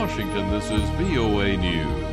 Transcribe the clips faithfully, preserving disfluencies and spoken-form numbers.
Washington, this is V O A News.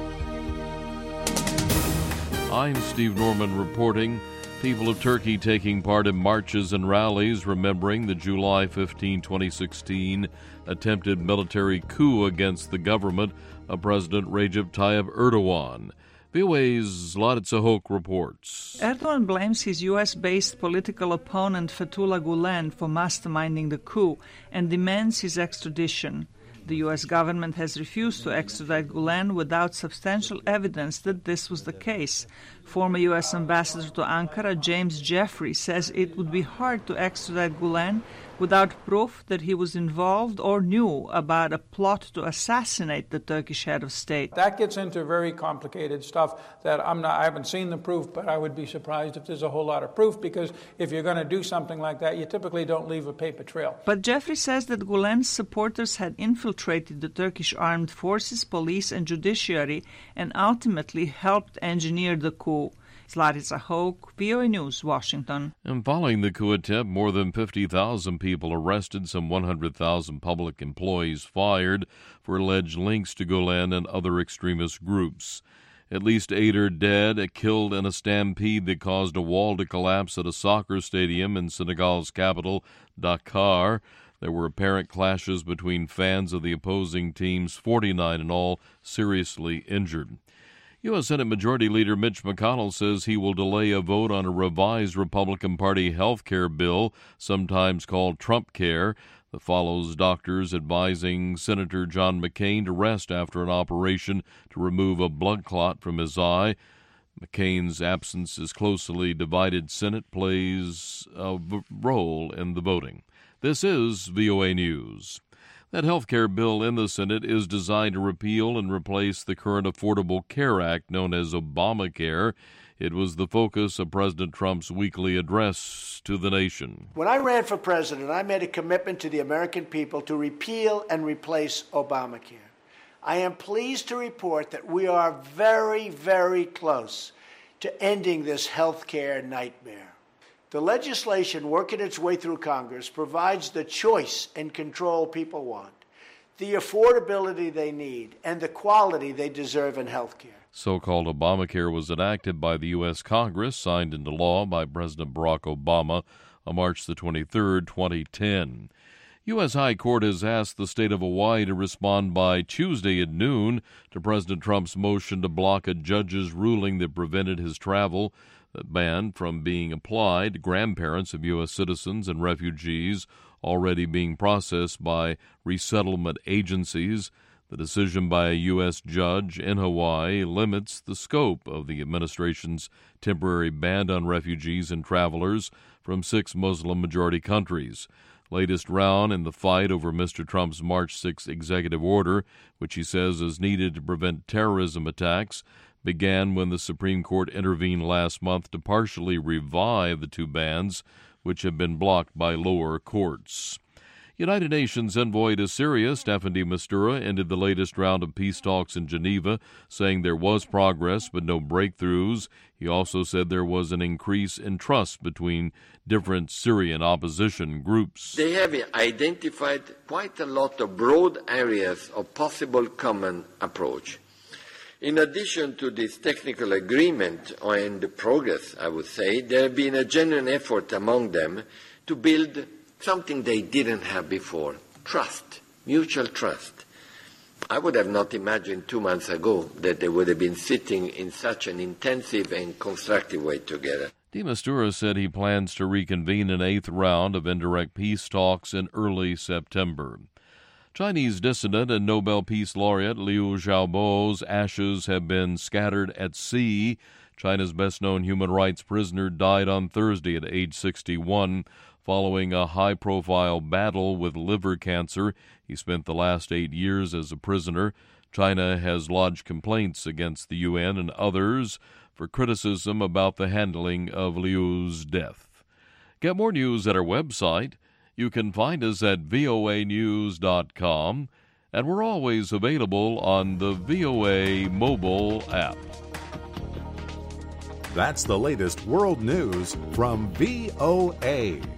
I'm Steve Norman reporting. People of Turkey taking part in marches and rallies remembering the July fifteenth, twenty sixteen attempted military coup against the government of President Recep Tayyip Erdogan. V O A's Zlatitsa Hoke reports. Erdogan blames his U S-based political opponent Fethullah Gulen for masterminding the coup and demands his extradition. The U S government has refused to extradite Gulen without substantial evidence that this was the case. Former U S ambassador to Ankara, James Jeffrey, says it would be hard to extradite Gulen without proof that he was involved or knew about a plot to assassinate the Turkish head of state. That gets into very complicated stuff that I'm not, I haven't seen the proof, but I would be surprised if there's a whole lot of proof, because if you're going to do something like that, you typically don't leave a paper trail. But Jeffrey says that Gulen's supporters had infiltrated the Turkish armed forces, police, and judiciary, and ultimately helped engineer the coup. Zlatitsa Hoke, V O A News, Washington. And following the coup attempt, more than fifty thousand people arrested, some one hundred thousand public employees fired for alleged links to Gulen and other extremist groups. At least eight are dead, killed in a stampede that caused a wall to collapse at a soccer stadium in Senegal's capital, Dakar. There were apparent clashes between fans of the opposing teams, forty-nine in all seriously injured. U S Senate Majority Leader Mitch McConnell says he will delay a vote on a revised Republican Party health care bill, sometimes called Trump Care, that follows doctors advising Senator John McCain to rest after an operation to remove a blood clot from his eye. McCain's absence as closely divided Senate plays a role in the voting. This is V O A News. That health care bill in the Senate is designed to repeal and replace the current Affordable Care Act known as Obamacare. It was the focus of President Trump's weekly address to the nation. When I ran for president, I made a commitment to the American people to repeal and replace Obamacare. I am pleased to report that we are very, very close to ending this health care nightmare. The legislation working its way through Congress provides the choice and control people want, the affordability they need, and the quality they deserve in health care. So-called Obamacare was enacted by the U S Congress, signed into law by President Barack Obama on March the twenty-third, twenty ten. U S High Court has asked the state of Hawaii to respond by Tuesday at noon to President Trump's motion to block a judge's ruling that prevented his travel ban from being applied to grandparents of U S citizens and refugees already being processed by resettlement agencies. The decision by a U S judge in Hawaii limits the scope of the administration's temporary ban on refugees and travelers from six Muslim-majority countries. Latest round in the fight over Mister Trump's March sixth executive order, which he says is needed to prevent terrorism attacks, began when the Supreme Court intervened last month to partially revive the two bans, which have been blocked by lower courts. United Nations envoy to Syria, Staffan de Mistura, ended the latest round of peace talks in Geneva, saying there was progress but no breakthroughs. He also said there was an increase in trust between different Syrian opposition groups. They have identified quite a lot of broad areas of possible common approach. In addition to this technical agreement and the progress, I would say, there has been a genuine effort among them to build something they didn't have before, trust, mutual trust. I would have not imagined two months ago that they would have been sitting in such an intensive and constructive way together. De Mistura said he plans to reconvene an eighth round of indirect peace talks in early September. Chinese dissident and Nobel Peace Laureate Liu Xiaobo's ashes have been scattered at sea. China's best-known human rights prisoner died on Thursday at age sixty-one following a high-profile battle with liver cancer. He spent the last eight years as a prisoner. China has lodged complaints against the U N and others for criticism about the handling of Liu's death. Get more news at our website. You can find us at V O A news dot com, and we're always available on the V O A mobile app. That's the latest world news from V O A.